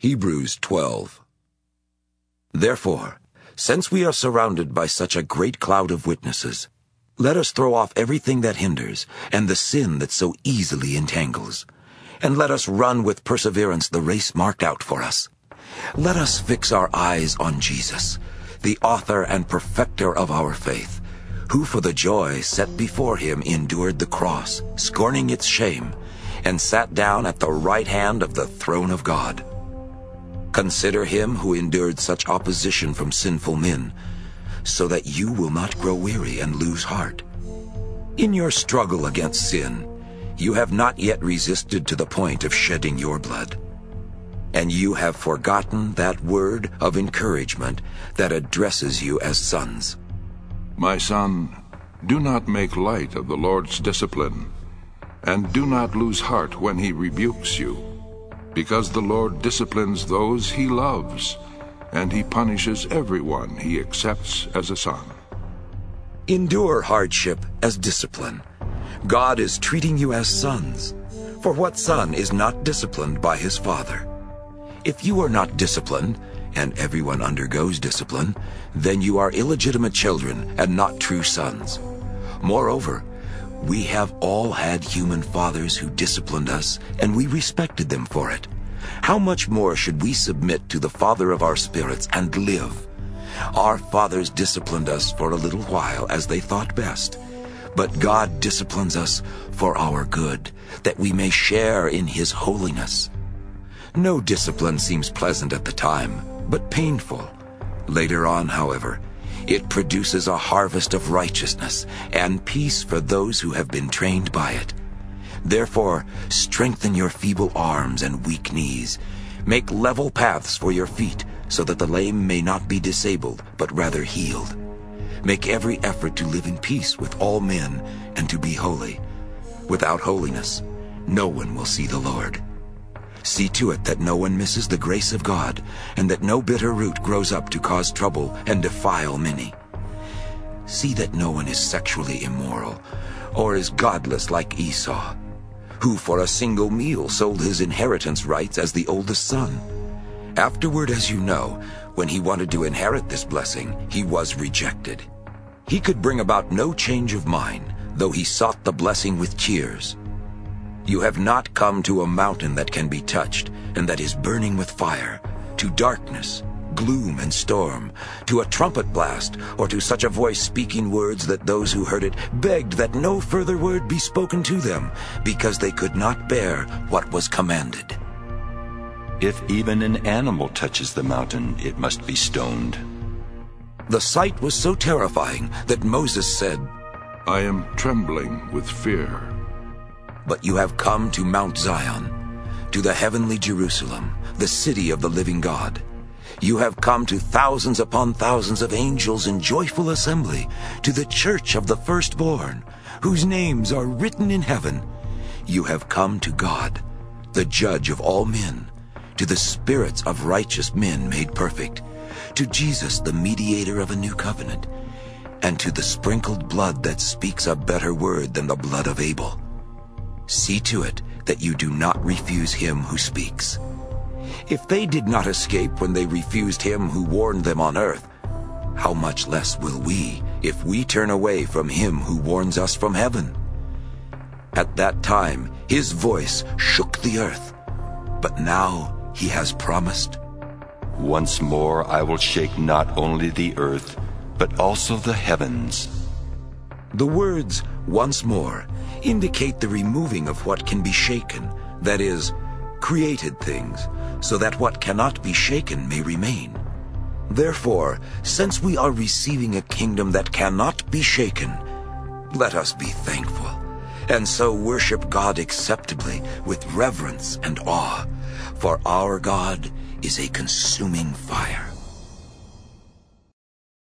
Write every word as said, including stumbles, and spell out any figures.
Hebrews twelve. Therefore, since we are surrounded by such a great cloud of witnesses, let us throw off everything that hinders and the sin that so easily entangles, and let us run with perseverance the race marked out for us. Let us fix our eyes on Jesus, the author and perfecter of our faith, who for the joy set before him endured the cross, scorning its shame, and sat down at the right hand of the throne of God. Consider him who endured such opposition from sinful men, so that you will not grow weary and lose heart. In your struggle against sin, you have not yet resisted to the point of shedding your blood. And you have forgotten that word of encouragement that addresses you as sons. My son, do not make light of the Lord's discipline, and do not lose heart when he rebukes you, because the Lord disciplines those he loves, and he punishes everyone he accepts as a son. Endure hardship as discipline. God is treating you as sons. For what son is not disciplined by his father? If you are not disciplined, and everyone undergoes discipline, then you are illegitimate children and not true sons. Moreover, we have all had human fathers who disciplined us, and we respected them for it. How much more should we submit to the Father of our spirits and live? Our fathers disciplined us for a little while as they thought best, but God disciplines us for our good, that we may share in his holiness. No discipline seems pleasant at the time, but painful. Later on, however, it produces a harvest of righteousness and peace for those who have been trained by it. Therefore, strengthen your feeble arms and weak knees. Make level paths for your feet, so that the lame may not be disabled, but rather healed. Make every effort to live in peace with all men and to be holy. Without holiness, no one will see the Lord. See to it that no one misses the grace of God, and that no bitter root grows up to cause trouble and defile many. See that no one is sexually immoral, or is godless like Esau, who for a single meal sold his inheritance rights as the oldest son. Afterward, as you know, when he wanted to inherit this blessing, he was rejected. He could bring about no change of mind, though he sought the blessing with tears. You have not come to a mountain that can be touched, and that is burning with fire, to darkness, gloom, and storm, to a trumpet blast, or to such a voice speaking words that those who heard it begged that no further word be spoken to them, because they could not bear what was commanded. If even an animal touches the mountain, it must be stoned. The sight was so terrifying that Moses said, I am trembling with fear. But you have come to Mount Zion, to the heavenly Jerusalem, the city of the living God. You have come to thousands upon thousands of angels in joyful assembly, to the church of the firstborn, whose names are written in heaven. You have come to God, the judge of all men, to the spirits of righteous men made perfect, to Jesus, the mediator of a new covenant, and to the sprinkled blood that speaks a better word than the blood of Abel. See to it that you do not refuse him who speaks. If they did not escape when they refused him who warned them on earth, how much less will we if we turn away from him who warns us from heaven? At that time his voice shook the earth, but now he has promised, Once more I will shake not only the earth, but also the heavens. The words, once more, indicate the removing of what can be shaken, that is, created things, so that what cannot be shaken may remain. Therefore, since we are receiving a kingdom that cannot be shaken, let us be thankful, and so worship God acceptably with reverence and awe, for our God is a consuming fire.